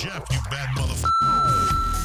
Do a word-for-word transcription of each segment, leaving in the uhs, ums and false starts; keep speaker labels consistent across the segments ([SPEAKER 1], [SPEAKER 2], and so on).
[SPEAKER 1] Jeff, you bad motherfucker.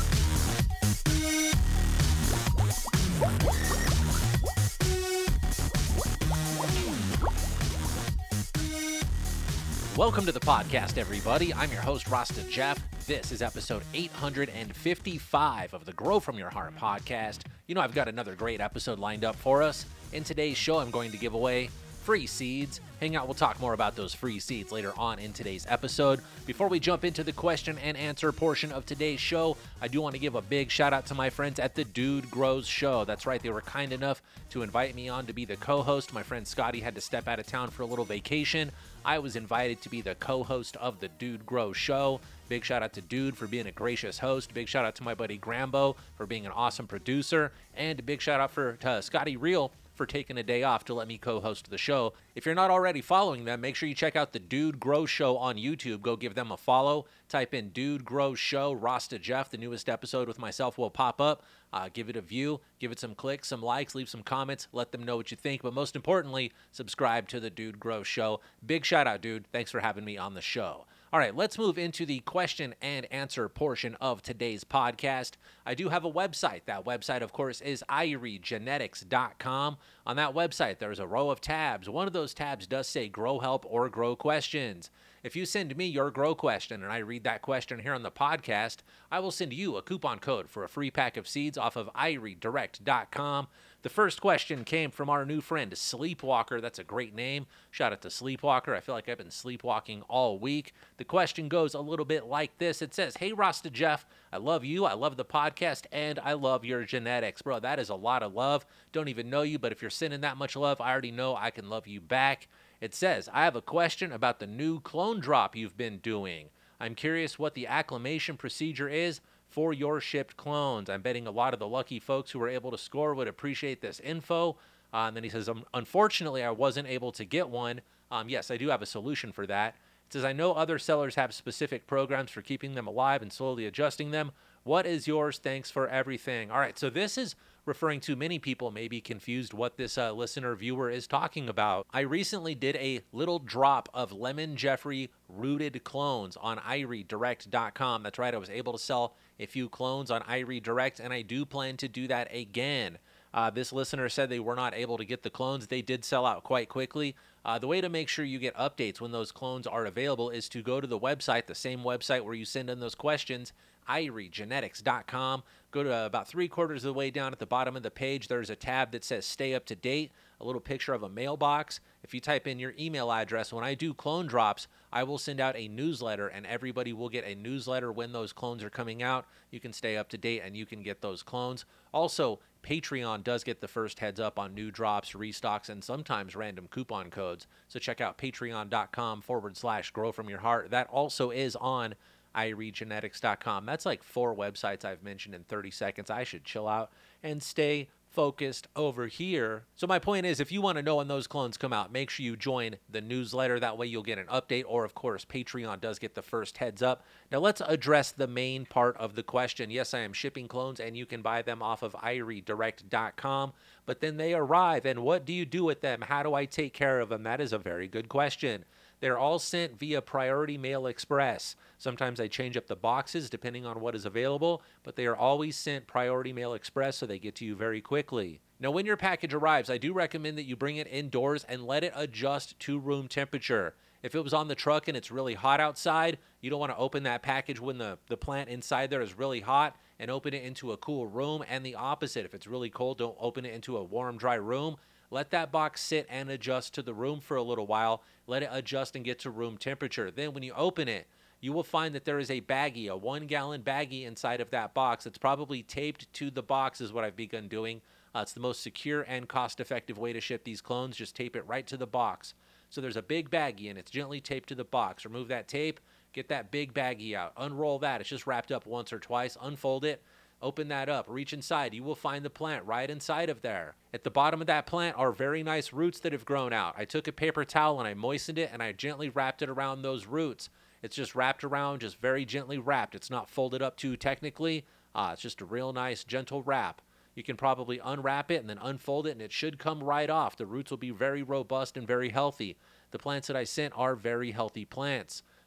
[SPEAKER 2] Welcome to the podcast, everybody. I'm your host, Rasta Jeff. This is episode eight hundred fifty-five of the Grow From Your Heart podcast. You know, I've got another great episode lined up for us. In today's show, I'm going to give away free seeds. Hang out, we'll talk more about those free seeds later on in today's episode. Before we jump into the question and answer portion of today's show, I do want to give a big shout out to my friends at the Dude Grows Show. That's right, they were kind enough to invite me on to be the co-host. My friend Scotty had to step out of town for a little vacation. I was invited to be the co-host of the Dude Grows Show. Big shout out to Dude for being a gracious host. Big shout out to my buddy Grambo for being an awesome producer. And a big shout out for to Scotty Real for taking a day off to let me co-host the show. If you're not already following them, make sure you check out the Dude Grows Show on YouTube. Go give them a follow. Type in Dude Grows Show, Rasta Jeff. The newest episode with myself will pop up. Uh, give it a view, give it some clicks, some likes, leave some comments, let them know what you think. But most importantly, subscribe to the Dude Grows Show. Big shout out, dude. Thanks for having me on the show. All right, let's move into the question and answer portion of today's podcast. I do have a website. That website, of course, is irie genetics dot com. On that website, there's a row of tabs. One of those tabs does say Grow Help or Grow Questions. If you send me your grow question and I read that question here on the podcast, I will send you a coupon code for a free pack of seeds off of irie direct dot com. The first question came from our new friend, Sleepwalker. That's a great name. Shout out to Sleepwalker. I feel like I've been sleepwalking all week. The question goes a little bit like this. It says, "Hey, Rasta Jeff, I love you. I love the podcast, and I love your genetics." Bro, that is a lot of love. Don't even know you, but if you're sending that much love, I already know I can love you back. It says, "I have a question about the new clone drop you've been doing. I'm curious what the acclimation procedure is for your shipped clones. I'm betting a lot of the lucky folks who were able to score would appreciate this info." Uh, and then he says, um, "Unfortunately, I wasn't able to get one. Um, yes, I do have a solution for that." It says, "I know other sellers have specific programs for keeping them alive and slowly adjusting them. What is yours? Thanks for everything." All right, so this is referring to, many people may be confused what this uh, listener viewer is talking about. I recently did a little drop of Lemon Jeffrey rooted clones on irie direct dot com. That's right, I was able to sell a few clones on irie direct, and I do plan to do that again. Uh, this listener said they were not able to get the clones. They did sell out quite quickly. Uh, the way to make sure you get updates when those clones are available is to go to the website, the same website where you send in those questions, irie genetics dot com. Go to about three quarters of the way down at the bottom of the page. There's a tab that says Stay Up to Date, a little picture of a mailbox. If you type in your email address, when I do clone drops, I will send out a newsletter, and everybody will get a newsletter when those clones are coming out. You can stay up to date, and you can get those clones. Also, Patreon does get the first heads up on new drops, restocks, and sometimes random coupon codes. So check out patreon.com forward slash grow from your heart. That also is on irie genetics dot com. That's like four websites I've mentioned in thirty seconds. I should chill out and stay focused over here. So my point is, if you want to know when those clones come out, make sure you join the newsletter. That way you'll get an update, or of course, Patreon does get the first heads up. Now let's address the main part of the question. Yes, I am shipping clones, and you can buy them off of irie direct dot com, but then they arrive, and what do you do with them? How do I take care of them? That is a very good question. They're all sent via Priority Mail Express. Sometimes I change up the boxes depending on what is available, but they are always sent Priority Mail Express, so they get to you very quickly. Now, when your package arrives, I do recommend that you bring it indoors and let it adjust to room temperature. If it was on the truck and it's really hot outside, you don't want to open that package when the, the plant inside there is really hot and open it into a cool room. And the opposite, if it's really cold, don't open it into a warm, dry room. Let that box sit and adjust to the room for a little while. Let it adjust and get to room temperature. Then when you open it, you will find that there is a baggie, a one-gallon baggie inside of that box. It's probably taped to the box is what I've begun doing. Uh, it's the most secure and cost-effective way to ship these clones. Just tape it right to the box. So there's a big baggie, and it's gently taped to the box. Remove that tape, get that big baggie out. Unroll that. It's just wrapped up once or twice. Unfold it. Open that up, reach inside. You will find the plant right inside of there. At the bottom of that plant are very nice roots that have grown out. I took a paper towel and I moistened it and I gently wrapped it around those roots. It's just wrapped around, just very gently wrapped. It's not folded up too technically. Uh, it's just a real nice, gentle wrap. You can probably unwrap it and then unfold it, and it should come right off. The roots will be very robust and very healthy. The plants that I sent are very healthy plants.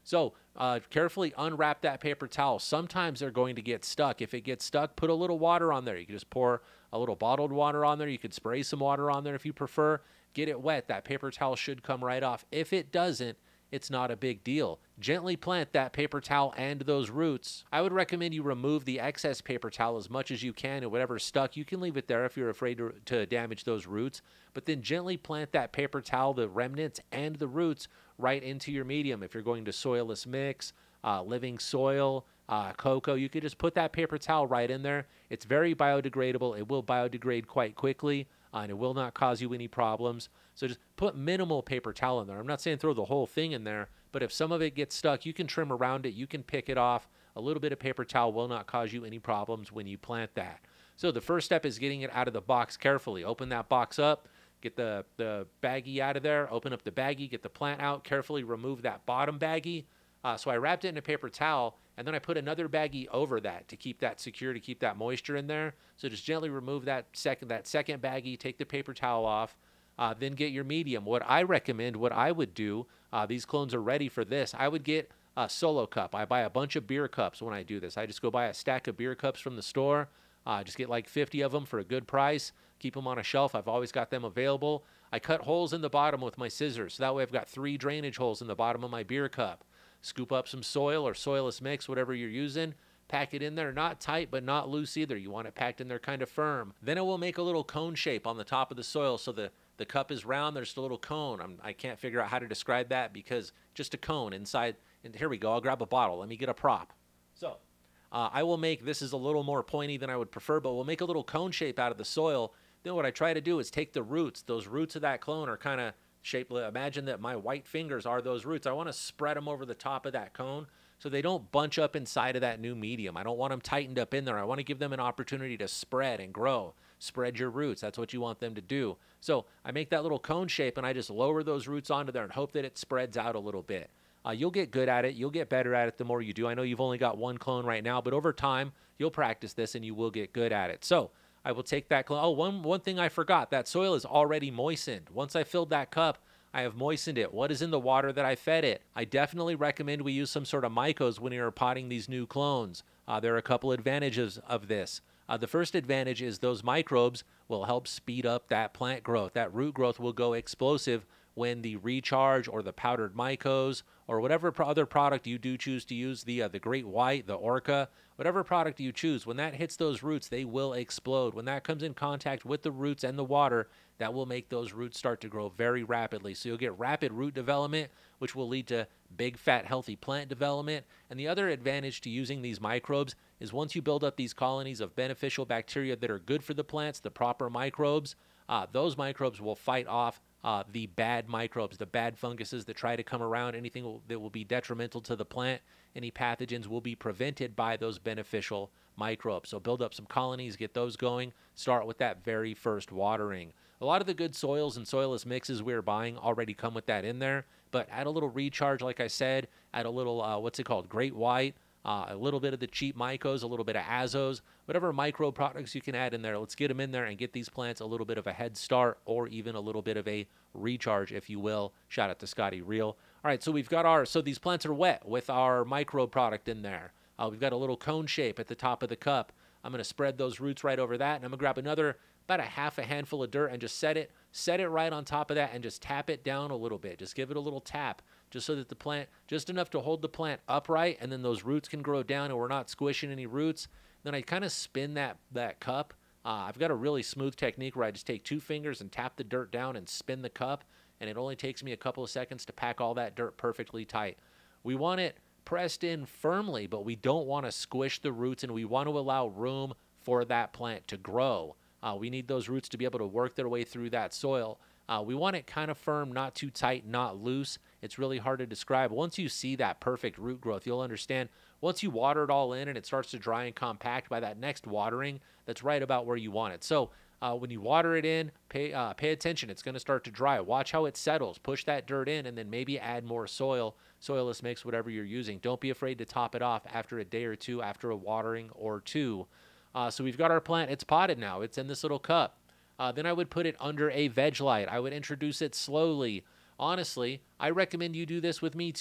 [SPEAKER 2] So uh, carefully unwrap that paper towel. Sometimes they're going to get stuck. If it gets stuck, put a little water on there. You can just pour a little bottled water on there. You could spray some water on there if you prefer. Get it wet. That paper towel should come right off. If it doesn't, it's not a big deal. Gently plant that paper towel and those roots. I would recommend you remove the excess paper towel as much as you can, and whatever's stuck, you can leave it there if you're afraid to, to damage those roots. But then gently plant that paper towel, the remnants, and the roots right into your medium. If you're going to soilless mix, uh, living soil, uh, cocoa, you could just put that paper towel right in there. It's very biodegradable. It will biodegrade quite quickly. Uh, and it will not cause you any problems. So just put minimal paper towel in there. I'm not saying throw the whole thing in there, but if some of it gets stuck, you can trim around it. You can pick it off. A little bit of paper towel will not cause you any problems when you plant that. So the first step is getting it out of the box carefully. Open that box up, get the, the baggie out of there, open up the baggie, get the plant out, carefully remove that bottom baggie. Uh, so I wrapped it in a paper towel, and then I put another baggie over that to keep that secure, to keep that moisture in there. So just gently remove that second that second baggie, take the paper towel off, uh, then get your medium. What I recommend, what I would do, uh, these clones are ready for this. I would get a solo cup. I buy a bunch of beer cups when I do this. I just go buy a stack of beer cups from the store. Uh, just get like fifty of them for a good price. Keep them on a shelf. I've always got them available. I cut holes in the bottom with my scissors. So that way I've got three drainage holes in the bottom of my beer cup. Scoop up some soil or soilless mix, whatever you're using. Pack it in there, not tight, but not loose either. You want it packed in there kind of firm. Then it will make a little cone shape on the top of the soil. So the, the cup is round, there's a little cone. I'm, I can't figure out how to describe that because just a cone inside. And here we go, I'll grab a bottle. Let me get a prop. So uh, I will make, this is a little more pointy than I would prefer, but we'll make a little cone shape out of the soil. Then what I try to do is take the roots. Those roots of that clone are kind of shaped. Imagine that my white fingers are those roots. I want to spread them over the top of that cone so they don't bunch up inside of that new medium. I don't want them tightened up in there. I want to give them an opportunity to spread and grow. Spread your roots. That's what you want them to do. So I make that little cone shape and I just lower those roots onto there and hope that it spreads out a little bit. Uh, you'll get good at it. You'll get better at it the more you do. I know you've only got one clone right now, but over time you'll practice this and you will get good at it. So I will take that clone. Oh, one, one thing I forgot. That soil is already moistened. Once I filled that cup, I have moistened it. What is in the water that I fed it? I definitely recommend we use some sort of mycos when you're potting these new clones. Uh, there are a couple advantages of this. Uh, the first advantage is those microbes will help speed up that plant growth. That root growth will go explosive when the recharge or the powdered mycos or whatever pro- other product you do choose to use, the uh, the Great White, the Orca, whatever product you choose, when that hits those roots, they will explode. When that comes in contact with the roots and the water, that will make those roots start to grow very rapidly. So you'll get rapid root development, which will lead to big, fat, healthy plant development. And the other advantage to using these microbes is once you build up these colonies of beneficial bacteria that are good for the plants, the proper microbes, uh, those microbes will fight off uh, the bad microbes, the bad funguses that try to come around, anything will, that will be detrimental to the plant. Any pathogens will be prevented by those beneficial microbes. So build up some colonies, get those going. Start with that very first watering. A lot of the good soils and soilless mixes we're buying already come with that in there, but add a little recharge, like I said, add a little, uh, what's it called, Great White, uh, a little bit of the cheap mycos, a little bit of azos, whatever micro products you can add in there. Let's get them in there and get these plants a little bit of a head start or even a little bit of a recharge, if you will. Shout out to Scotty Real. All right, so we've got our, so these plants are wet with our micro product in there. Uh, we've got a little cone shape at the top of the cup. I'm going to spread those roots right over that, and I'm going to grab another, about a half a handful of dirt and just set it, set it right on top of that and just tap it down a little bit. Just give it a little tap just so that the plant, just enough to hold the plant upright, and then those roots can grow down and we're not squishing any roots. Then I kind of spin that, that cup. Uh, I've got a really smooth technique where I just take two fingers and tap the dirt down and spin the cup, and it only takes me a couple of seconds to pack all that dirt perfectly tight. We want it pressed in firmly, but we don't want to squish the roots, and we want to allow room for that plant to grow. Uh, we need those roots to be able to work their way through that soil. Uh, we want it kind of firm, not too tight, not loose. It's really hard to describe. Once you see that perfect root growth, you'll understand. Once you water it all in and it starts to dry and compact, by that next watering, that's right about where you want it. So uh, when you water it in, pay uh, pay attention. It's going to start to dry. Watch how it settles. Push that dirt in and then maybe add more soil, soilless mix, whatever you're using. Don't be afraid to top it off after a day or two, after a watering or two. Uh, so we've got our plant. It's potted now. It's in this little cup. Uh, then I would put it under a veg light. I would introduce it slowly. Honestly, I recommend you do this with me too.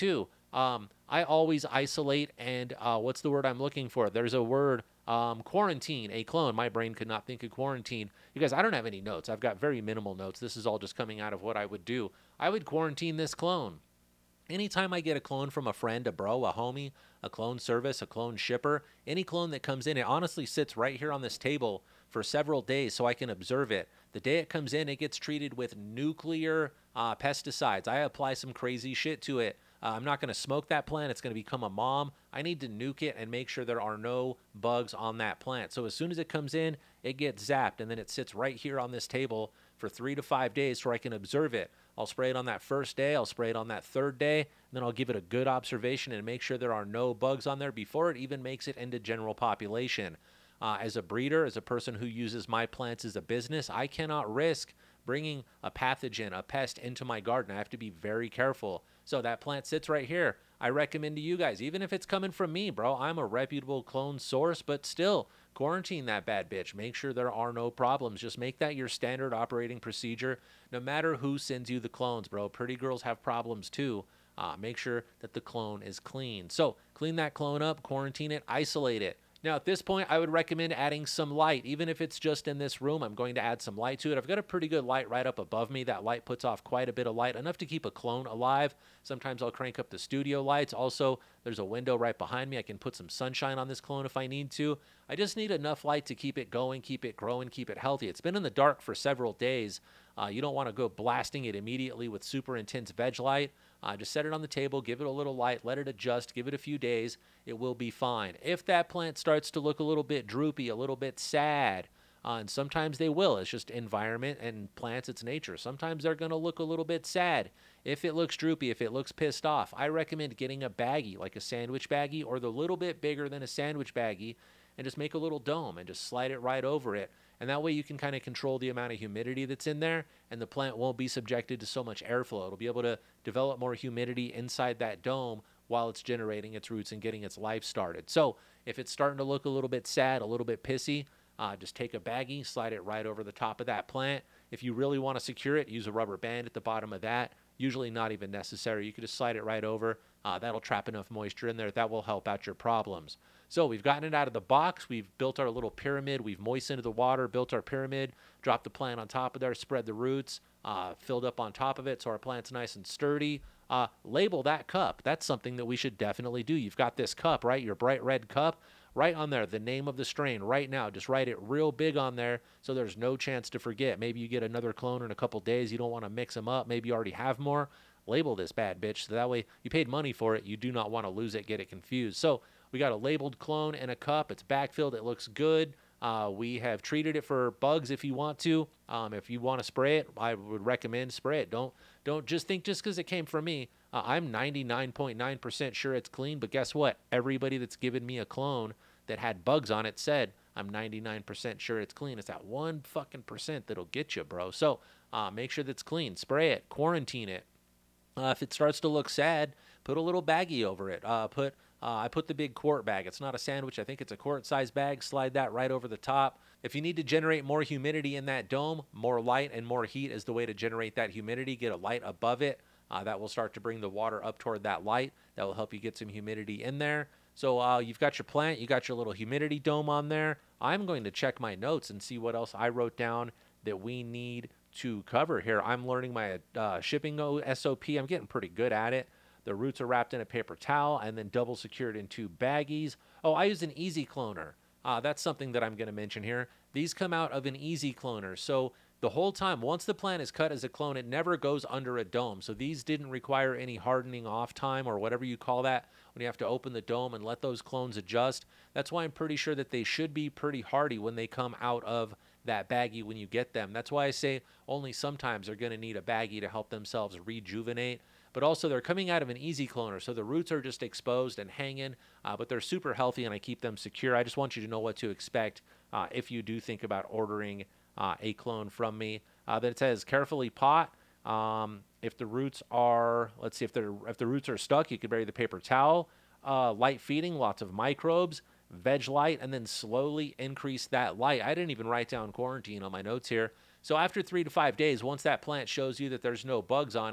[SPEAKER 2] Um, I always isolate and uh, what's the word I'm looking for? There's a word, um, quarantine a clone. My brain could not think of quarantine. You guys, I don't have any notes. I've got very minimal notes. This is all just coming out of what I would do. I would quarantine this clone. Anytime I get a clone from a friend, a bro, a homie, a clone service, a clone shipper, any clone that comes in, it honestly sits right here on this table for several days so I can observe it. The day it comes in, it gets treated with nuclear uh, pesticides. I apply some crazy shit to it. Uh, I'm not going to smoke that plant. It's going to become a mom. I need to nuke it and make sure there are no bugs on that plant. So as soon as it comes in, it gets zapped, and then it sits right here on this table for three to five days so I can observe it. I'll spray it on that first day. I'll spray it on that third day. And then I'll give it a good observation and make sure there are no bugs on there before it even makes it into general population. Uh, as a breeder, as a person who uses my plants as a business, I cannot risk bringing a pathogen, a pest into my garden. I have to be very careful. So that plant sits right here. I recommend to you guys, even if it's coming from me, bro, I'm a reputable clone source, but still, quarantine that bad bitch. Make sure there are no problems. Just make that your standard operating procedure, no matter who sends you the clones, bro. Pretty girls have problems too. Uh, make sure that the clone is clean. So clean that clone up, quarantine it, isolate it. Now, at this point, I would recommend adding some light. Even if it's just in this room, I'm going to add some light to it. I've got a pretty good light right up above me. That light puts off quite a bit of light, enough to keep a clone alive. Sometimes I'll crank up the studio lights. Also, there's a window right behind me. I can put some sunshine on this clone if I need to. I just need enough light to keep it going, keep it growing, keep it healthy. It's been in the dark for several days. Uh, you don't want to go blasting it immediately with super intense veg light. Uh, just set it on the table, give it a little light, let it adjust, give it a few days. It will be fine. If that plant starts to look a little bit droopy, a little bit sad, uh, and sometimes they will. It's just environment and plants, it's nature. Sometimes they're going to look a little bit sad. If it looks droopy, if it looks pissed off, I recommend getting a baggie, like a sandwich baggie, or the little bit bigger than a sandwich baggie, and just make a little dome and just slide it right over it. And that way you can kind of control the amount of humidity that's in there, and the plant won't be subjected to so much airflow. It'll be able to develop more humidity inside that dome while it's generating its roots and getting its life started. So if it's starting to look a little bit sad, a little bit pissy, uh, just take a baggie, slide it right over the top of that plant. If you really want to secure it, use a rubber band at the bottom of that. Usually not even necessary. You could just slide it right over. Uh, that'll trap enough moisture in there. That will help out your problems. So we've gotten it out of the box. We've built our little pyramid. We've moistened the water, built our pyramid, dropped the plant on top of there, spread the roots, uh, filled up on top of it so our plant's nice and sturdy. Uh, label that cup. That's something that we should definitely do. You've got this cup, right? Your bright red cup. Right on there, the name of the strain right now. Just write it real big on there so there's no chance to forget. Maybe you get another clone in a couple days. You don't want to mix them up. Maybe you already have more. Label this bad bitch so that way you paid money for it. You do not want to lose it, get it confused. So we got a labeled clone in a cup. It's backfilled. It looks good. Uh, we have treated it for bugs if you want to. Um, if you want to spray it, I would recommend spray it. Don't don't just think just because it came from me. Uh, I'm ninety-nine point nine percent sure it's clean, but guess what? Everybody that's given me a clone that had bugs on it said I'm ninety-nine percent sure it's clean. It's that one fucking percent that'll get you, bro. So uh, make sure that's clean. Spray it. Quarantine it. Uh, if it starts to look sad, put a little baggie over it. Uh, put uh, I put the big quart bag. It's not a sandwich. I think it's a quart-sized bag. Slide that right over the top. If you need to generate more humidity in that dome, more light and more heat is the way to generate that humidity. Get a light above it. Uh, that will start to bring the water up toward that light. That will help you get some humidity in there. So uh, you've got your plant. You got your little humidity dome on there. I'm going to check my notes and see what else I wrote down that we need to cover here. I'm learning my uh, shipping S O P. I'm getting pretty good at it. The roots are wrapped in a paper towel and then double secured in two baggies. Oh, I use an easy cloner. Uh, that's something that I'm going to mention here. These come out of an easy cloner. So the whole time, once the plant is cut as a clone, it never goes under a dome. So these didn't require any hardening off time or whatever you call that when you have to open the dome and let those clones adjust. That's why I'm pretty sure that they should be pretty hardy when they come out of that baggie when you get them. That's why I say only sometimes they're going to need a baggie to help themselves rejuvenate. But also they're coming out of an easy cloner, so the roots are just exposed and hanging, uh, but they're super healthy and I keep them secure. I just want you to know what to expect uh, if you do think about ordering uh, a clone from me. Uh, then it says carefully pot. Um, if the roots are, let's see, if they're if the roots are stuck, you could bury the paper towel. Uh, light feeding, lots of microbes, veg light, and then slowly increase that light. I didn't even write down quarantine on my notes here. So after three to five days, once that plant shows you that there's no bugs on it,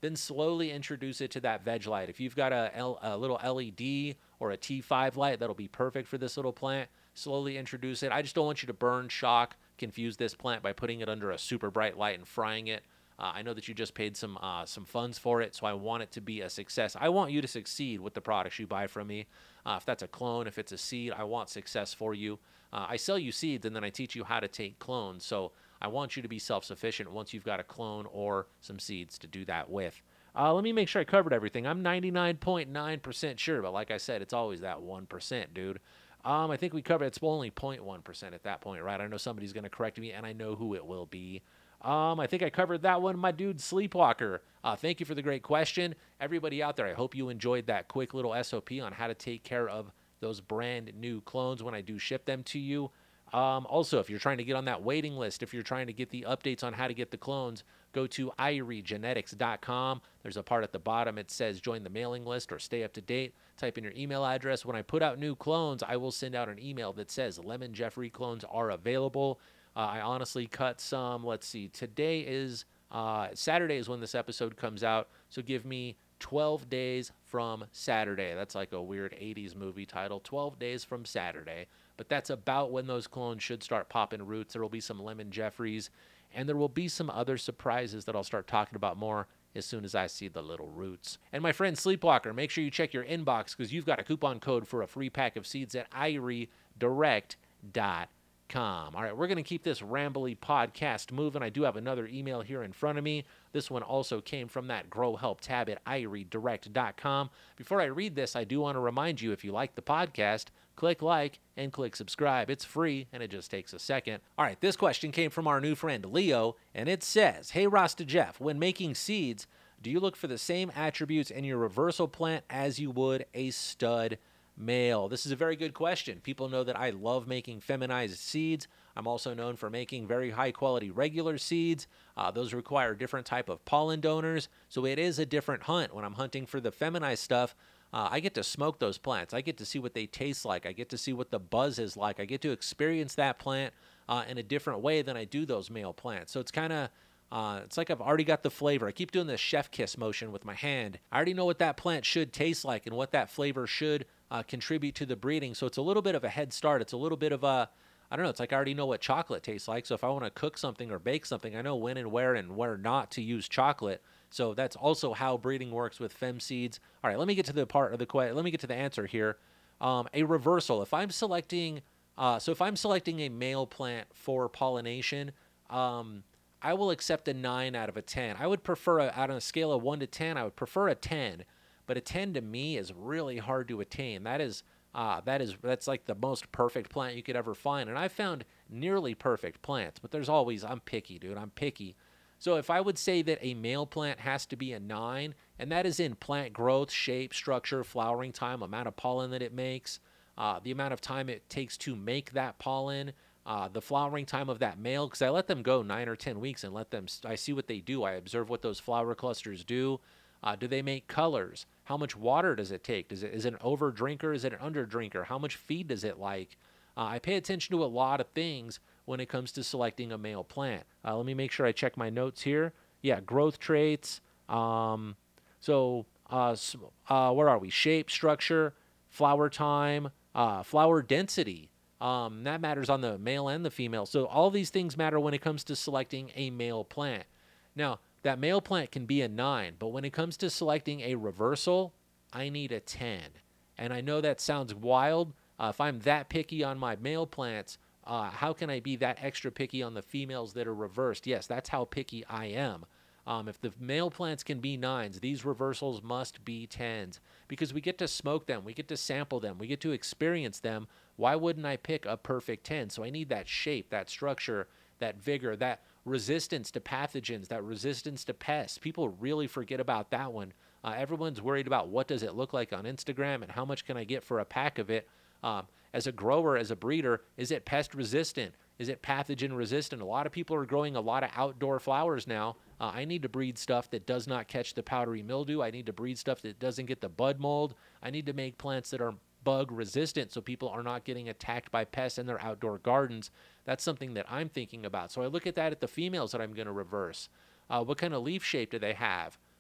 [SPEAKER 2] then slowly introduce it to that veg light. If you've got a, L, a little L E D or a T five light, that'll be perfect for this little plant. Slowly introduce it. I just don't want you to burn, shock, confuse this plant by putting it under a super bright light and frying it. Uh, I know that you just paid some uh, some funds for it, so I want it to be a success. I want you to succeed with the products you buy from me. Uh, if that's a clone, if it's a seed, I want success for you. Uh, I sell you seeds, and then I teach you how to take clones. So I want you to be self-sufficient once you've got a clone or some seeds to do that with. Uh, let me make sure I covered everything. I'm ninety-nine point nine percent sure, but like I said, it's always that one percent, dude. Um, I think we covered, it's only zero point one percent at that point, right? I know somebody's going to correct me, and I know who it will be. Um, I think I covered that one. My dude, Sleepwalker. Uh, thank you for the great question. Everybody out there, I hope you enjoyed that quick little S O P on how to take care of those brand new clones when I do ship them to you. Um, also, if you're trying to get on that waiting list, if you're trying to get the updates on how to get the clones, go to irie genetics dot com. There's a part at the bottom. It says join the mailing list or stay up to date. Type in your email address. When I put out new clones, I will send out an email that says Lemon Jeffrey clones are available. Uh, I honestly cut some. Let's see. Today is uh, Saturday is when this episode comes out. So give me twelve days from Saturday. That's like a weird eighties movie title. twelve days from Saturday. But that's about when those clones should start popping roots. There will be some Lemon Jeffries, and there will be some other surprises that I'll start talking about more as soon as I see the little roots. And my friend Sleepwalker, make sure you check your inbox because you've got a coupon code for a free pack of seeds at irie direct dot com. All right, we're going to keep this rambly podcast moving. I do have another email here in front of me. This one also came from that Grow Help tab at irie direct dot com. Before I read this, I do want to remind you, if you like the podcast, click like and click subscribe. It's free, and it just takes a second. All right, this question came from our new friend Leo, and it says, Hey, Rasta Jeff, when making seeds, do you look for the same attributes in your reversal plant as you would a stud male? This is a very good question. People know that I love making feminized seeds. I'm also known for making very high quality regular seeds. Uh, those require different type of pollen donors, so it is a different hunt. When I'm hunting for the feminized stuff, uh, I get to smoke those plants. I get to see what they taste like. I get to see what the buzz is like. I get to experience that plant uh, in a different way than I do those male plants. So it's kind of Uh, it's like I've already got the flavor. I keep doing this chef kiss motion with my hand. I already know what that plant should taste like and what that flavor should uh, contribute to the breeding. So it's a little bit of a head start. It's a little bit of a, I don't know, it's like I already know what chocolate tastes like. So if I want to cook something or bake something, I know when and where and where not to use chocolate. So that's also how breeding works with fem seeds. All right, let me get to the part of the question. Let me get to the answer here. Um, a reversal. If I'm selecting, uh, so if I'm selecting a male plant for pollination, um, I will accept a nine out of a ten. I would prefer, a, out on a scale of one to ten, I would prefer a ten. But a ten to me is really hard to attain. That is, uh, that is, that's like the most perfect plant you could ever find. And I've found nearly perfect plants, but there's always, I'm picky, dude. I'm picky. So if I would say that a male plant has to be a nine, and that is in plant growth, shape, structure, flowering time, amount of pollen that it makes, uh, the amount of time it takes to make that pollen, Uh, the flowering time of that male, because I let them go nine or ten weeks and let them, I see what they do. I observe what those flower clusters do. Uh, do they make colors? How much water does it take? Does it, is it an over drinker? Is it an under drinker? How much feed does it like? Uh, I pay attention to a lot of things when it comes to selecting a male plant. Uh, let me make sure I check my notes here. Yeah, growth traits. Um, so uh, uh, where are we? Shape, structure, flower time, uh, flower density. Um, that matters on the male and the female. So all these things matter when it comes to selecting a male plant. Now, that male plant can be a nine, but when it comes to selecting a reversal, I need a ten. And I know that sounds wild. Uh, if I'm that picky on my male plants, uh, how can I be that extra picky on the females that are reversed? Yes, that's how picky I am. Um, if the male plants can be nines, these reversals must be tens because we get to smoke them, we get to sample them, we get to experience them. Why wouldn't I pick a perfect ten? So I need that shape, that structure, that vigor, that resistance to pathogens, that resistance to pests. People really forget about that one. Uh, everyone's worried about what does it look like on Instagram and how much can I get for a pack of it. Um, as a grower, as a breeder, is it pest resistant? Is it pathogen resistant? A lot of people are growing a lot of outdoor flowers now. Uh, I need to breed stuff that does not catch the powdery mildew. I need to breed stuff that doesn't get the bud mold. I need to make plants that are bug resistant so people are not getting attacked by pests in their outdoor gardens. That's something that I'm thinking about. So I look at that at the females that I'm going to reverse. Uh, what kind of leaf shape do they have?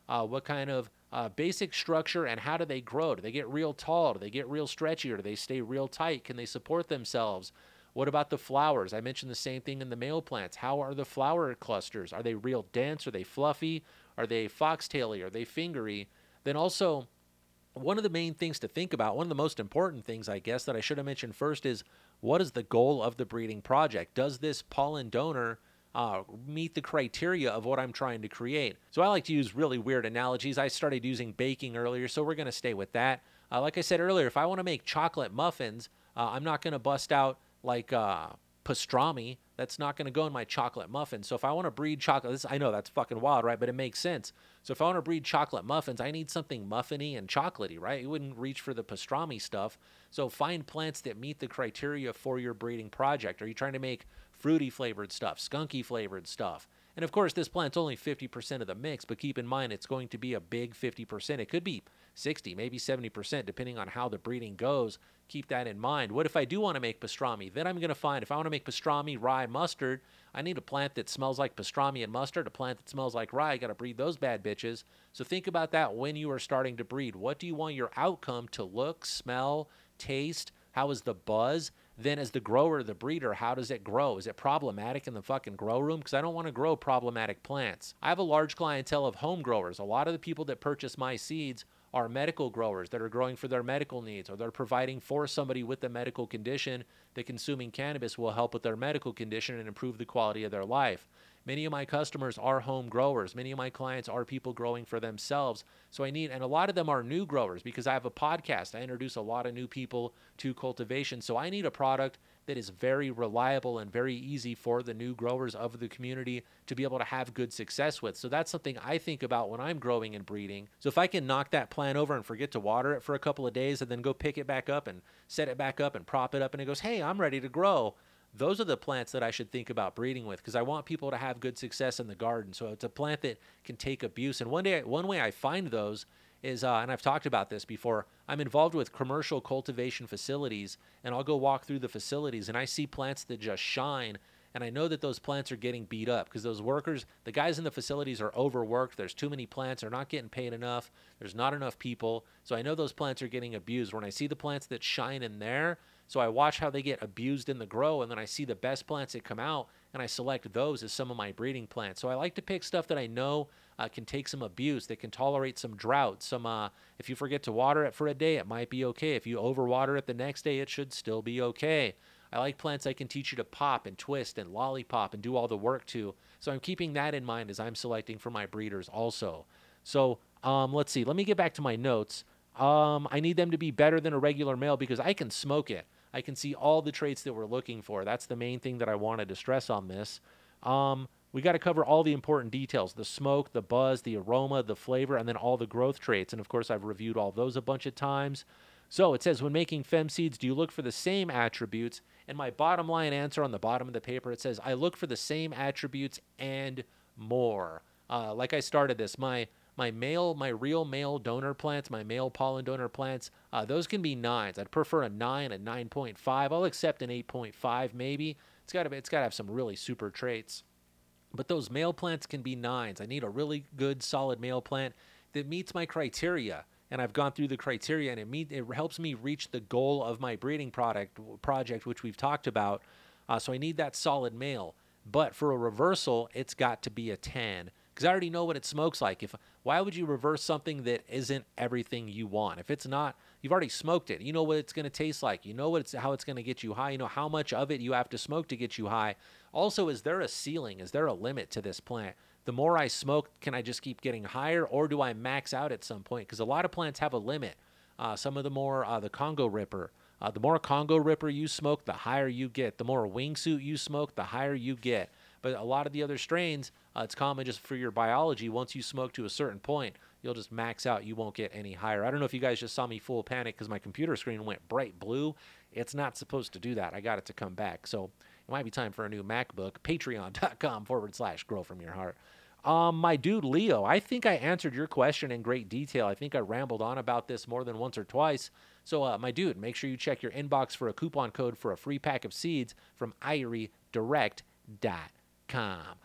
[SPEAKER 2] Uh, what kind of uh, basic structure and how do they grow? Do they get real tall? Do they get real stretchy? Or do they stay real tight? Can they support themselves? What about the flowers? I mentioned the same thing in the male plants. How are the flower clusters? Are they real dense? Are they fluffy? Are they foxtaily? Are they fingery? Then also, one of the main things to think about, one of the most important things, I guess, that I should have mentioned first is what is the goal of the breeding project? Does this pollen donor uh, meet the criteria of what I'm trying to create? So I like to use really weird analogies. I started using baking earlier, so we're going to stay with that. Uh, like I said earlier, if I want to make chocolate muffins, uh, I'm not going to bust out like uh, pastrami. That's not going to go in my chocolate muffin. So if I want to breed chocolate, this, I know that's fucking wild, right? But it makes sense. So if I want to breed chocolate muffins, I need something muffiny and chocolatey, right? You wouldn't reach for the pastrami stuff. So find plants that meet the criteria for your breeding project. Are you trying to make fruity flavored stuff, skunky flavored stuff? And of course, this plant's only fifty percent of the mix, but keep in mind it's going to be a big fifty percent. It could be sixty, maybe seventy percent, depending on how the breeding goes. Keep that in mind. What if I do want to make pastrami? Then I'm going to find, if I want to make pastrami, rye, mustard, I need a plant that smells like pastrami and mustard, a plant that smells like rye. I got to breed those bad bitches. So think about that when you are starting to breed. What do you want your outcome to look, smell, taste? How is the buzz? Then as the grower, the breeder, how does it grow? Is it problematic in the fucking grow room? Because I don't want to grow problematic plants. I have a large clientele of home growers. A lot of the people that purchase my seeds are medical growers that are growing for their medical needs, or they're providing for somebody with a medical condition that consuming cannabis will help with their medical condition and improve the quality of their life. Many of my customers are home growers. Many of my clients are people growing for themselves. So I need, and a lot of them are new growers because I have a podcast. I introduce a lot of new people to cultivation. So I need a product that is very reliable and very easy for the new growers of the community to be able to have good success with. So that's something I think about when I'm growing and breeding. So if I can knock that plant over and forget to water it for a couple of days and then go pick it back up and set it back up and prop it up and it goes, hey, I'm ready to grow. Those are the plants that I should think about breeding with because I want people to have good success in the garden. So it's a plant that can take abuse. And one day, one way I find those is, uh, and I've talked about this before, I'm involved with commercial cultivation facilities, and I'll go walk through the facilities, and I see plants that just shine, and I know that those plants are getting beat up because those workers, the guys in the facilities are overworked. There's too many plants. They're not getting paid enough. There's not enough people. So I know those plants are getting abused. When I see the plants that shine in there, so I watch how they get abused in the grow, and then I see the best plants that come out, and I select those as some of my breeding plants. So I like to pick stuff that I know uh, can take some abuse, that can tolerate some drought. Some, uh, if you forget to water it for a day, it might be okay. If you overwater it the next day, it should still be okay. I like plants I can teach you to pop and twist and lollipop and do all the work to. So I'm keeping that in mind as I'm selecting for my breeders also. So um, let's see. Let me get back to my notes. Um, I need them to be better than a regular male because I can smoke it. I can see all the traits that we're looking for. That's the main thing that I wanted to stress on this. Um, we got to cover all the important details, the smoke, the buzz, the aroma, the flavor, and then all the growth traits. And of course, I've reviewed all those a bunch of times. So it says, when making fem seeds, do you look for the same attributes? And my bottom line answer on the bottom of the paper, it says, I look for the same attributes and more. Uh, like I started this, my my male, my real male donor plants, my male pollen donor plants, uh, those can be nines. I'd prefer a nine, a nine point five. I'll accept an eight point five maybe. It's got to it's got to have some really super traits. But those male plants can be nines. I need a really good, solid male plant that meets my criteria. And I've gone through the criteria, and it meet, it helps me reach the goal of my breeding product project, which we've talked about. Uh, so I need that solid male. But for a reversal, it's got to be a ten. Because I already know what it smokes like. If why would you reverse something that isn't everything you want? If it's not, you've already smoked it. You know what it's going to taste like. You know what it's, how it's going to get you high. You know how much of it you have to smoke to get you high. Also, is there a ceiling? Is there a limit to this plant? The more I smoke, can I just keep getting higher, or do I max out at some point? Because a lot of plants have a limit. Uh, some of the more, uh, the Congo Ripper, uh, the more Congo Ripper you smoke, the higher you get. The more wingsuit you smoke, the higher you get. But a lot of the other strains, uh, it's common just for your biology. Once you smoke to a certain point, you'll just max out. You won't get any higher. I don't know if you guys just saw me full panic because my computer screen went bright blue. It's not supposed to do that. I got it to come back. So it might be time for a new MacBook. Patreon.com forward slash grow from your heart. Um, my dude, Leo, I think I answered your question in great detail. I think I rambled on about this more than once or twice. So, uh, my dude, make sure you check your inbox for a coupon code for a free pack of seeds from irie direct dot com.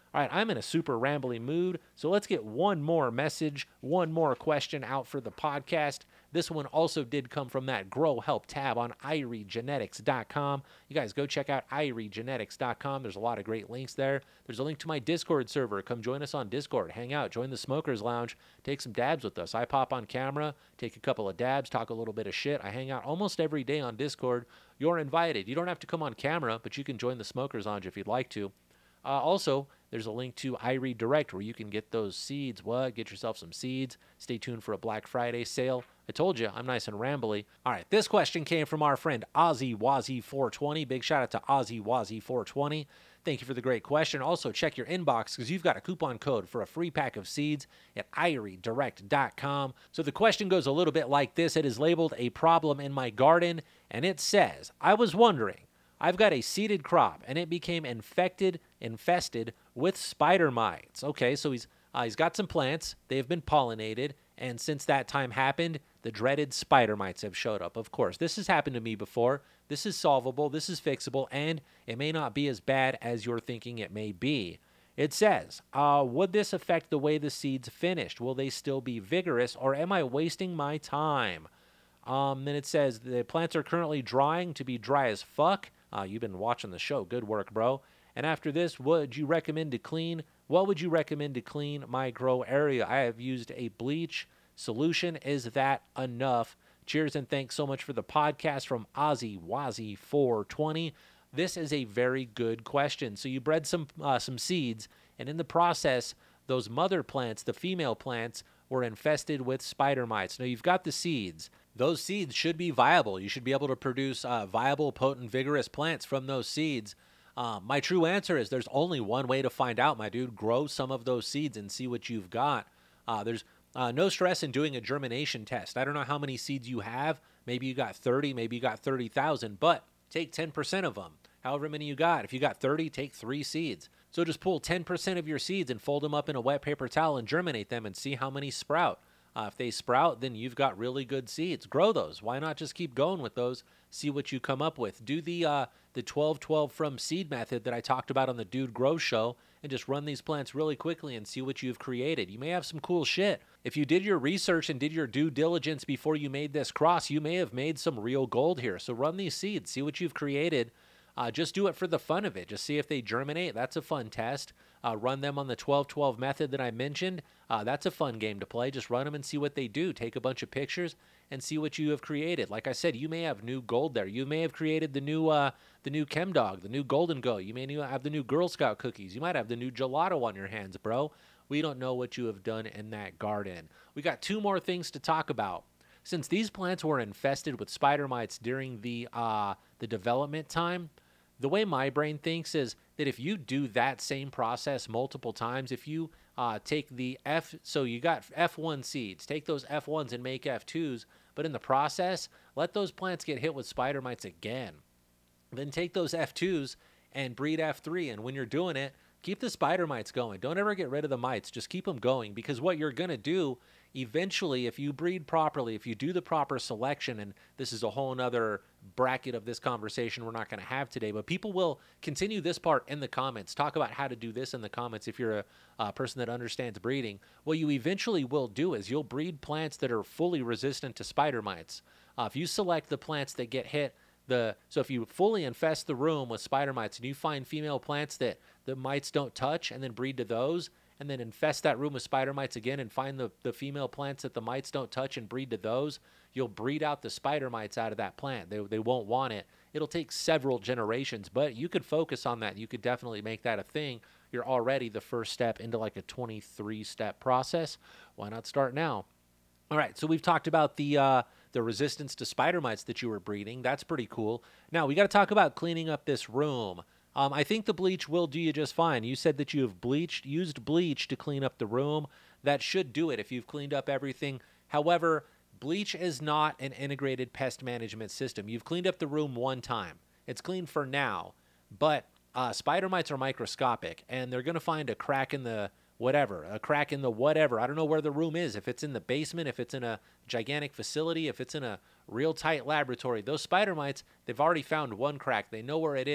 [SPEAKER 2] All right, I'm in a super rambly mood, so let's get one more message, one more question out for the podcast. This one also did come from that Grow Help tab on irie genetics dot com. You guys go check out irie genetics dot com. There's a lot of great links there. There's a link to my Discord server. Come join us on Discord. Hang out. Join the Smokers Lounge. Take some dabs with us. I pop on camera, take a couple of dabs, talk a little bit of shit. I hang out almost every day on Discord. You're invited. You don't have to come on camera, but you can join the Smokers Lounge if you'd like to. Uh, also, there's a link to irie Direct where you can get those seeds. What? Get yourself some seeds. Stay tuned for a Black Friday sale. I told you, I'm nice and rambly. All right, this question came from our friend Ozzy Wazzy four twenty. Big shout out to Ozzy Wazzy four twenty. Thank you for the great question. Also, check your inbox because you've got a coupon code for a free pack of seeds at irie direct dot com. So the question goes a little bit like this. It is labeled a problem in my garden, and it says, I was wondering, I've got a seeded crop, and it became infected, infested with spider mites. Okay, so he's uh, he's got some plants. They have been pollinated, and since that time happened, the dreaded spider mites have showed up. Of course, this has happened to me before. This is solvable. This is fixable, and it may not be as bad as you're thinking it may be. It says, uh, would this affect the way the seeds finished? Will they still be vigorous, or am I wasting my time? Um, then it says the plants are currently drying to be dry as fuck. Uh, you've been watching the show. Good work, bro. And after this, would you recommend to clean? What would you recommend to clean my grow area? I have used a bleach solution. Is that enough? Cheers and thanks so much for the podcast from Ozzy Wazzy four twenty. This is a very good question. So you bred some uh, some seeds, and in the process, those mother plants, the female plants, were infested with spider mites. Now you've got the seeds. Those seeds should be viable. You should be able to produce uh, viable, potent, vigorous plants from those seeds. Um, my true answer is there's only one way to find out, my dude. Grow some of those seeds and see what you've got. Uh, there's uh, no stress in doing a germination test. I don't know how many seeds you have. Maybe you got thirty, maybe you got thirty thousand, but take ten percent of them. However many you got. If you got thirty, take three seeds. So just pull ten percent of your seeds and fold them up in a wet paper towel and germinate them and see how many sprout. Uh, if they sprout, then you've got really good seeds. Grow those. Why not just keep going with those? See what you come up with. Do the uh, the twelve twelve from seed method that I talked about on the Dude Grow show and just run these plants really quickly and see what you've created. You may have some cool shit. If you did your research and did your due diligence before you made this cross, you may have made some real gold here. So run these seeds. See what you've created. Uh, just do it for the fun of it. Just see if they germinate. That's a fun test. Uh, run them on the twelve twelve method that I mentioned. Uh, that's a fun game to play. Just run them and see what they do. Take a bunch of pictures and see what you have created. Like I said, you may have new gold there. You may have created the new uh, the new Chem Dog, the new Golden Go. You may have the new Girl Scout cookies. You might have the new gelato on your hands, bro. We don't know what you have done in that garden. We got two more things to talk about. Since these plants were infested with spider mites during the uh, the development time, the way my brain thinks is that if you do that same process multiple times, if you uh, take the F, so you got F one seeds, take those F ones and make F twos, but in the process, let those plants get hit with spider mites again. Then take those F twos and breed F three, and when you're doing it, keep the spider mites going. Don't ever get rid of the mites. Just keep them going, because what you're going to do eventually, if you breed properly, if you do the proper selection, and this is a whole nother bracket of this conversation we're not going to have today, but people will continue this part in the comments. Talk about how to do this in the comments if you're a, a person that understands breeding. What you eventually will do is you'll breed plants that are fully resistant to spider mites. Uh, if you select the plants that get hit, the so if you fully infest the room with spider mites and you find female plants that the mites don't touch and then breed to those, and then infest that room with spider mites again and find the, the female plants that the mites don't touch and breed to those, you'll breed out the spider mites out of that plant. They, they won't want it. It'll take several generations, but you could focus on that. You could definitely make that a thing. You're already the first step into like a twenty-three step process. Why not start now? All right, so we've talked about the uh, the resistance to spider mites that you were breeding. That's pretty cool. Now, we got to talk about cleaning up this room. Um, I think the bleach will do you just fine. You said that you have bleached, used bleach to clean up the room. That should do it if you've cleaned up everything. However, bleach is not an integrated pest management system. You've cleaned up the room one time. It's clean for now, but uh, spider mites are microscopic, and they're going to find a crack in the whatever, a crack in the whatever. I don't know where the room is, if it's in the basement, if it's in a gigantic facility, if it's in a real tight laboratory. Those spider mites, they've already found one crack. They know where it is.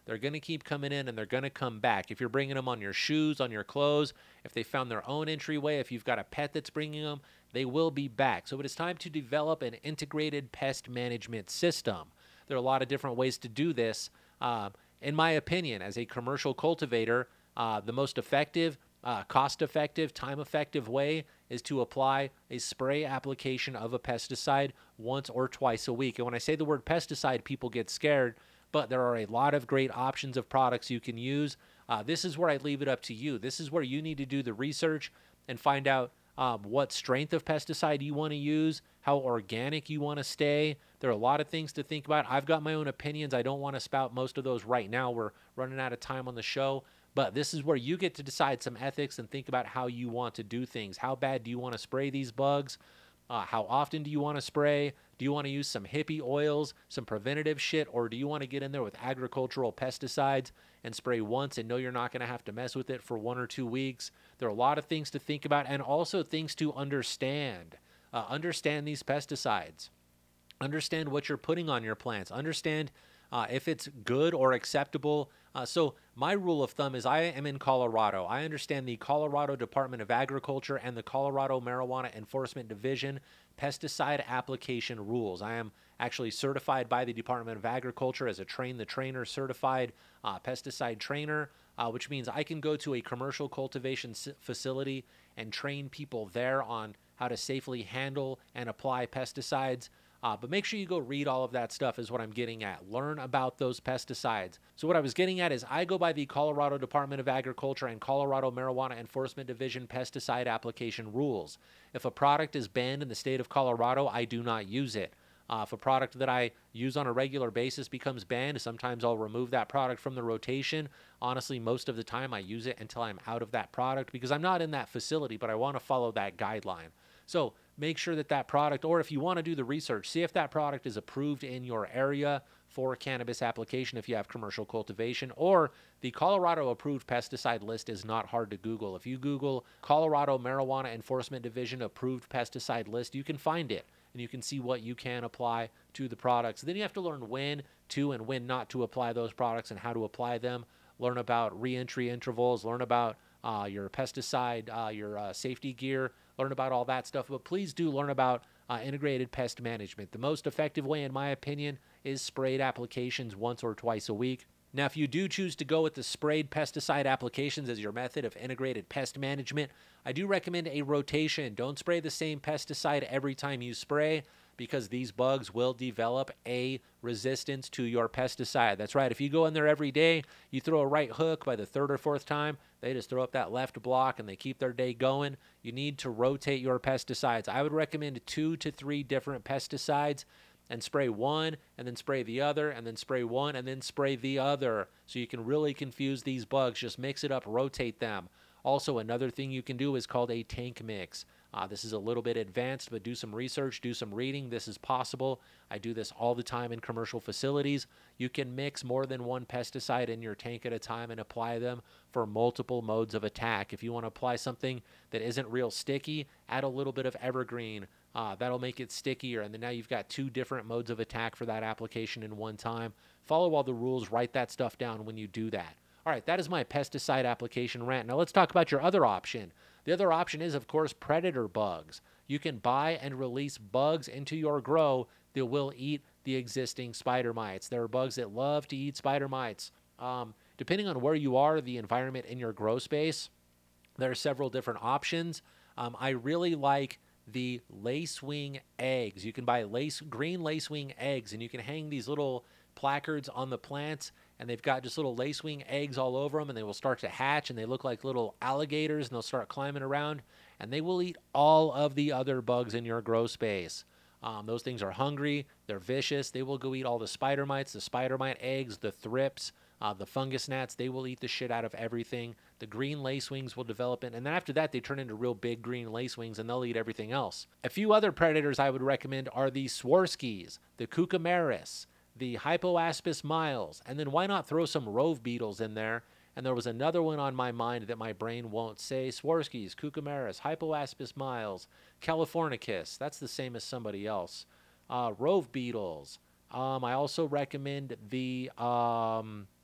[SPEAKER 2] they're going to keep coming in and they're going to come back. If you're bringing them on your shoes, on your clothes, if they found their own entryway, if you've got a pet that's bringing them, they will be back. So it is time to develop an integrated pest management system. There are a lot of different ways to do this. Uh, in my opinion, as a commercial cultivator, uh, the most effective, uh, cost-effective, time-effective way is to apply a spray application of a pesticide once or twice a week. And when I say the word pesticide, people get scared, but there are a lot of great options of products you can use. Uh, this is where I leave it up to you. This is where you need to do the research and find out um, what strength of pesticide you want to use, how organic you want to stay. There are a lot of things to think about. I've got my own opinions. I don't want to spout most of those right now. We're running out of time on the show. But this is where you get to decide some ethics and think about how you want to do things. How bad do you want to spray these bugs? Uh, how often do you want to spray? Do you want to use some hippie oils, some preventative shit, or do you want to get in there with agricultural pesticides and spray once and know you're not going to have to mess with it for one or two weeks? There are a lot of things to think about and also things to understand. Uh, understand these pesticides. Understand what you're putting on your plants. Understand uh, if it's good or acceptable. Uh, so my rule of thumb is I am in Colorado. I understand the Colorado Department of Agriculture and the Colorado Marijuana Enforcement Division pesticide application rules. I am actually certified by the Department of Agriculture as a Train the Trainer certified uh, pesticide trainer, uh, which means I can go to a commercial cultivation facility and train people there on how to safely handle and apply pesticides. Uh, but make sure you go read all of that stuff is what I'm getting at. Learn about those pesticides. So what I was getting at is I go by the Colorado Department of Agriculture and Colorado Marijuana Enforcement Division pesticide application rules. If a product is banned in the state of Colorado, I do not use it. Uh, if a product that I use on a regular basis becomes banned, sometimes I'll remove that product from the rotation. Honestly, most of the time I use it until I'm out of that product because I'm not in that facility, but I want to follow that guideline. So make sure that that product, or if you want to do the research, see if that product is approved in your area for cannabis application if you have commercial cultivation, or the Colorado approved pesticide list is not hard to Google. If you Google Colorado Marijuana Enforcement Division approved pesticide list, you can find it and you can see what you can apply to the products. Then you have to learn when to and when not to apply those products and how to apply them. Learn about reentry intervals, learn about uh, your pesticide, uh, your uh, safety gear, learn about all that stuff. But please do learn about uh, integrated pest management. The most effective way, in my opinion, is sprayed applications once or twice a week. Now, if you do choose to go with the sprayed pesticide applications as your method of integrated pest management, I do recommend a rotation. Don't spray the same pesticide every time you spray because these bugs will develop a resistance to your pesticide. That's right. If you go in there every day, you throw a right hook, by the third or fourth time, they just throw up that left block and they keep their day going. You need to rotate your pesticides. I would recommend two to three different pesticides and spray one and then spray the other and then spray one and then spray the other so you can really confuse these bugs. Just mix it up, rotate them. Also, another thing you can do is called a tank mix. Uh, this is a little bit advanced, but do some research, do some reading. This is possible. I do this all the time in commercial facilities. You can mix more than one pesticide in your tank at a time and apply them for multiple modes of attack. If you want to apply something that isn't real sticky, add a little bit of evergreen. Uh, that'll make it stickier, and then now you've got two different modes of attack for that application in one time. Follow all the rules, write that stuff down when you do that. All right, that is my pesticide application rant. Now let's talk about your other option. The other option is, of course, predator bugs. You can buy and release bugs into your grow that will eat the existing spider mites. There are bugs that love to eat spider mites. Um, depending on where you are, the environment in your grow space, there are several different options. Um, I really like the lacewing eggs. You can buy lace green lacewing eggs, and you can hang these little placards on the plants, and they've got just little lacewing eggs all over them, and they will start to hatch, and they look like little alligators, and they'll start climbing around, and they will eat all of the other bugs in your grow space. Um, those things are hungry. They're vicious. They will go eat all the spider mites, the spider mite eggs, the thrips, uh, the fungus gnats. They will eat the shit out of everything. The green lacewings will develop it, and then after that, they turn into real big green lacewings, and they'll eat everything else. A few other predators I would recommend are the Swarovskis, the Cucumaris, the Hypoaspis miles, and then why not throw some rove beetles in there? And there was another one on my mind that my brain won't say. Swarovskis, Cucumaris, Hypoaspis miles, Californicus. That's the same as somebody else. Uh, rove beetles. Um, I also recommend the um,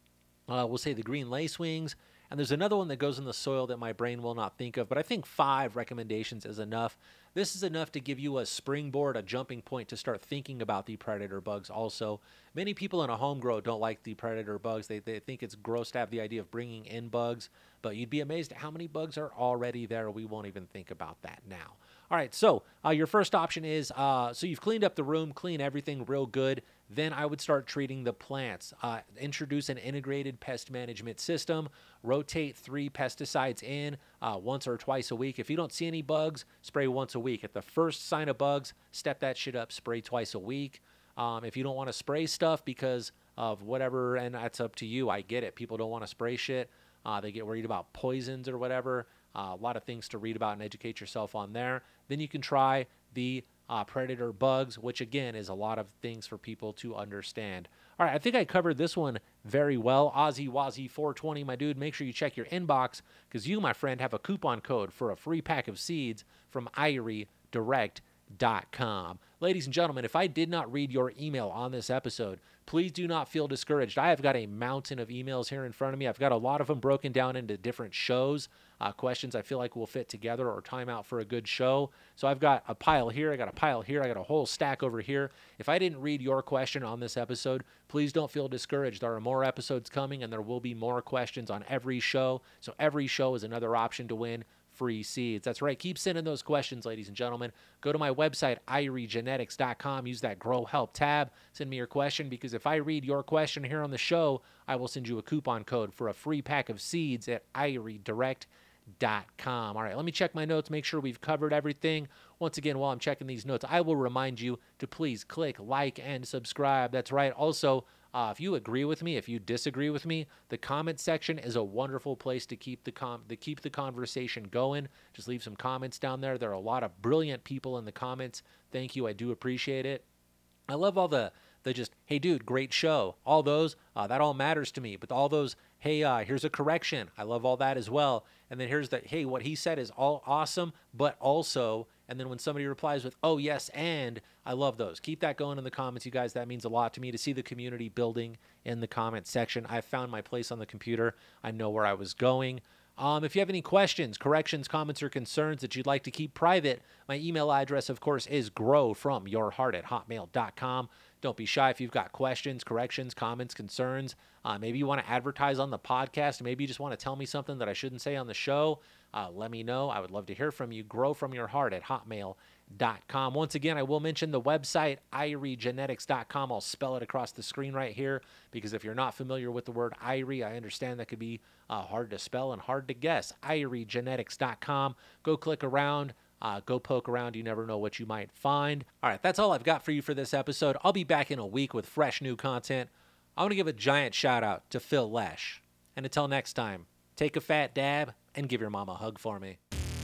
[SPEAKER 2] Uh, we'll say the green lacewings. And there's another one that goes in the soil that my brain will not think of, but I think five recommendations is enough. This is enough to give you a springboard, a jumping point to start thinking about the predator bugs also. Many people in a home grow don't like the predator bugs. They, they think it's gross to have the idea of bringing in bugs, but you'd be amazed at how many bugs are already there. We won't even think about that now. All right, so uh, your first option is, uh, so you've cleaned up the room, clean everything real good. Then I would start treating the plants. Uh, introduce an integrated pest management system. Rotate three pesticides in uh, once or twice a week. If you don't see any bugs, spray once a week. At the first sign of bugs, step that shit up, spray twice a week. Um, if you don't want to spray stuff because of whatever, and that's up to you, I get it. People don't want to spray shit. Uh, they get worried about poisons or whatever. Uh, a lot of things to read about and educate yourself on there. Then you can try the uh, predator bugs, which again is a lot of things for people to understand. All right, I think I covered this one very well. Ozzy Wazzy four twenty, my dude, make sure you check your inbox because you, my friend, have a coupon code for a free pack of seeds from irie direct dot com. Ladies and gentlemen, if I did not read your email on this episode, please do not feel discouraged. I have got a mountain of emails here in front of me. I've got a lot of them broken down into different shows, uh, questions I feel like will fit together or time out for a good show. So I've got a pile here, I got a pile here, I got a whole stack over here. If I didn't read your question on this episode, please don't feel discouraged. There are more episodes coming and there will be more questions on every show. So every show is another option to win free seeds. That's right. Keep sending those questions, ladies and gentlemen. Go to my website, irie genetics dot com. Use that Grow Help tab. Send me your question because if I read your question here on the show, I will send you a coupon code for a free pack of seeds at irie direct dot com. All right, let me check my notes, make sure we've covered everything. Once again, while I'm checking these notes, I will remind you to please click like and subscribe. That's right. Also, Uh, if you agree with me, if you disagree with me, the comment section is a wonderful place to keep the com- to keep the conversation going. Just leave some comments down there. There are a lot of brilliant people in the comments. Thank you. I do appreciate it. I love all the, the just, hey, dude, great show. All those, uh, that all matters to me. But all those, hey, uh, here's a correction. I love all that as well. And then here's the, hey, what he said is all awesome, but also, and then when somebody replies with, oh, yes, and I love those. Keep that going in the comments, you guys. That means a lot to me to see the community building in the comment section. I found my place on the computer. I know where I was going. Um, if you have any questions, corrections, comments, or concerns that you'd like to keep private, my email address, of course, is growfromyourheart at hotmail dot com. Don't be shy if you've got questions, corrections, comments, concerns. Uh, maybe you want to advertise on the podcast. Maybe you just want to tell me something that I shouldn't say on the show. Uh, let me know. I would love to hear from you. growfromyourheart at hotmail dot com. Once again, I will mention the website, irie genetics dot com. I'll spell it across the screen right here because if you're not familiar with the word Irie, I understand that could be uh, hard to spell and hard to guess. irie genetics dot com. Go click around. Uh, go poke around. You never know what you might find. All right, that's all I've got for you for this episode. I'll be back in a week with fresh new content. I want to give a giant shout out to Phil Lesh. And until next time, take a fat dab and give your mom a hug for me.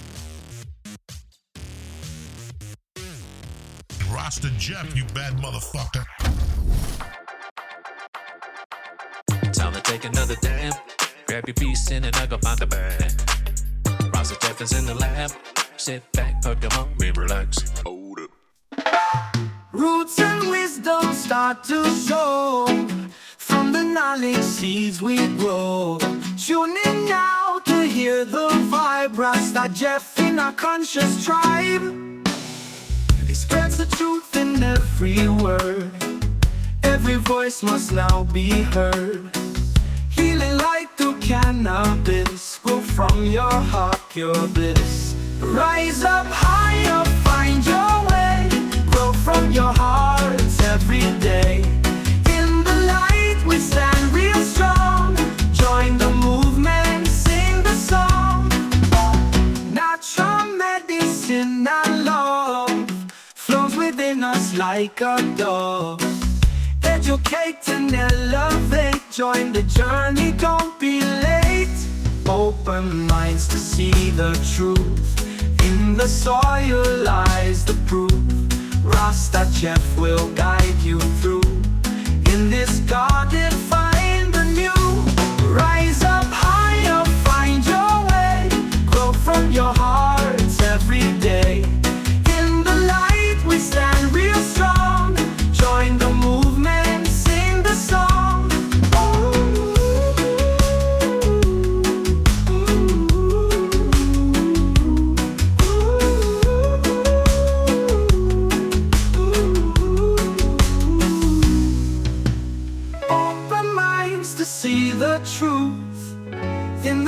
[SPEAKER 1] Rasta Jeff, you bad motherfucker.
[SPEAKER 2] Time to take another dab. Grab your piece in and I go find the bag. Rasta Jeff is in the lab. Sit back, put them on, and relax. Hold up.
[SPEAKER 3] Roots and wisdom start to show from the knowledge seeds we grow. Tune in now to hear the vibe. Rasta Jeff in our conscious tribe. He spreads the truth in every word. Every voice must now be heard. Healing light through cannabis. Grow from your heart, pure bliss. Rise up higher, find your way. Grow from your heart every day. In the light we stand real strong. Join the movement, sing the song. Natural medicine and love flows within us like a dove. Educate and elevate. Join the journey, don't be late. Open minds to see the truth. In the soil lies the proof. Rasta Jeff will guide you through. In this garden find the new. Rise up higher, find your way. Grow from your hearts every day. In the light we stand real strong. Join the movement, sing the song. Ooh.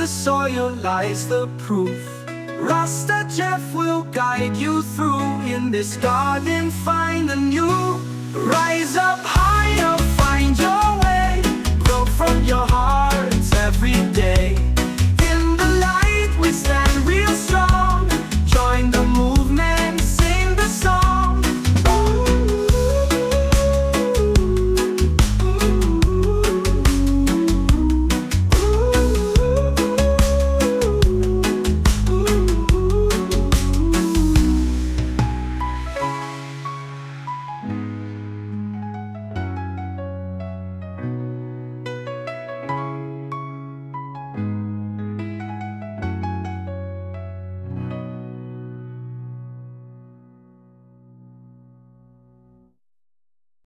[SPEAKER 3] the soil lies the proof. Rasta Jeff will guide you through. In this garden find the new. Rise up higher.